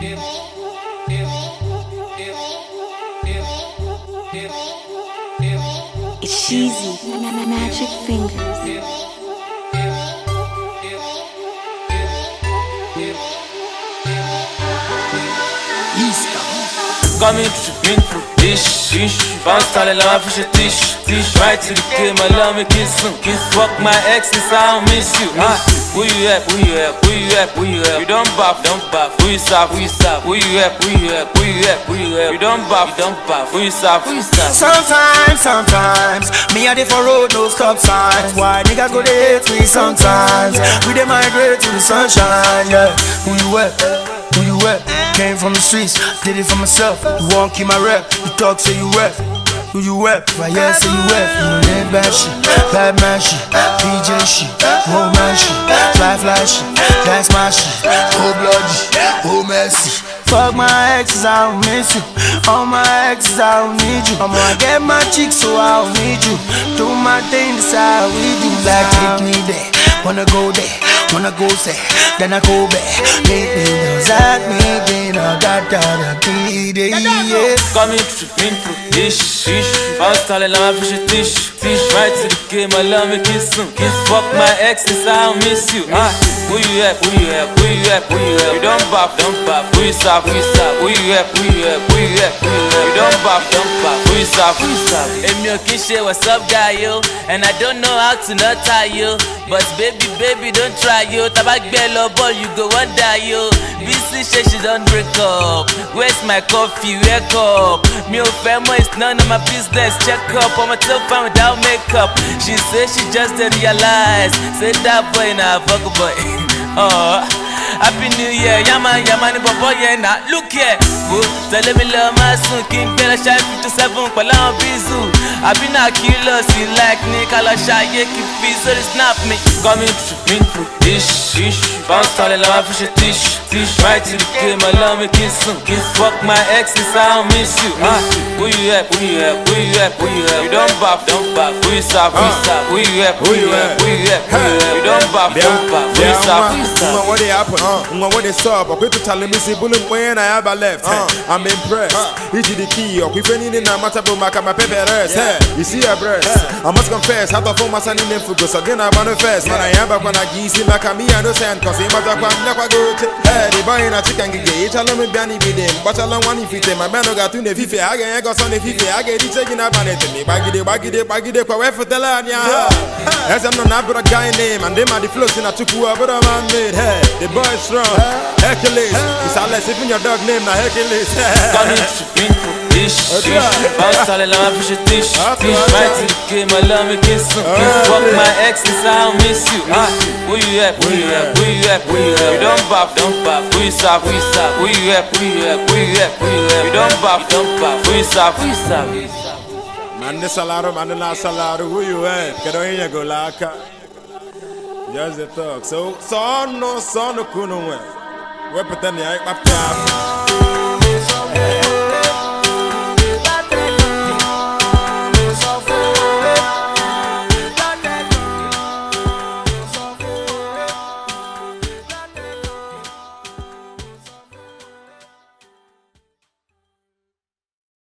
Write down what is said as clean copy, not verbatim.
It's cheesy, magic fingers. Coming through dish. Bounce tall and I fish a dish. Right to the game, I love me kiss him. Fuck my exes, I don't miss you. Where you at? You don't buff. Who you stop? Where you at? You don't buff. Who you stop? Sometimes, me a dey for road, no stop signs. Why niggas go dey hate me sometimes? We dey migrate to the sunshine, yeah. Who you at? Came from the streets, did it for myself. You won't keep my rep, you talk say you rep. Who you rep? Right here say you rep. You know that bad shit, bad man shit, DJ shit, old man shit, fly shit, that's my shit, cold bloody, old messy. Fuck my exes, I don't miss you. All my exes, I don't need you. I'm gonna get my chicks, so I don't need you. Do my thing, that's how we do. Like take me there, wanna go there, wanna go there, then I go back. Make me know that me, Coming through dish. Bounce tall and I fish a dish. Right to the game, I love me kiss him. Fuck my exes, I don't miss you. Where you at? You don't buff. Who you stop? Where you at? You don't buff. Who you stop? Hey, me okay shit, what's up, guy, yo? And I don't know how to not tie you. But baby, don't try, yo. Tabak bello ball, you go one die, yo. BC shit, she don't break up. Where's my coffee? Wake up. Me o family, it's none of my business. Check up, I'm a tough fan without makeup. She said she just didn't realize. Say that boy, nah, fuck a boy. Happy New Year, yaman, boy, yeah, nah. Look here, boo. Tell me love my son, King Bella Shy 57, Palan Bizu. I been a killer, see like Nicola Shy, yeah, keep fees, so they snap me. Coming through dish. Bounce tall and I fish a dish. Right to the game, I love me kiss him. Fuck my exes, I don't miss you. Where you at? You don't buff. Who you stop? Where you at? You don't buff. Who you stop? What they happen? What they stop? I'm going to tell me see bullet when I have a left. I'm impressed. Each the key up. If any name matter about my paper rest. You see a breast. I must confess. How the phone my son in them focus again. I manifest. Man, I am back when I give you back at me. I know sand cause he matter when I go to. They buy in a chicken gig. Each alone with Benny with them. But along one if it my man got to the fife. I got on the fife. I get it taking up on it. Baggy the power for the land. As I'm not a guy name and them are the flows in a took over a man made. Hey, the boy strong. Hercules. It's all less even your dog name now Hercules. Coming through dish. Bounce tall and I fish a dish. Right to the game, I love me kiss him. Fuck my exes, I don't miss you. Where you at? You don't buff. Who you stop? Where you at? You don't buff. Who you stop? Man, the salaro, man, the last salaro. Who you at? Get on here, go laka. Just the talk. So, no, kuno. We're pretending I ain't my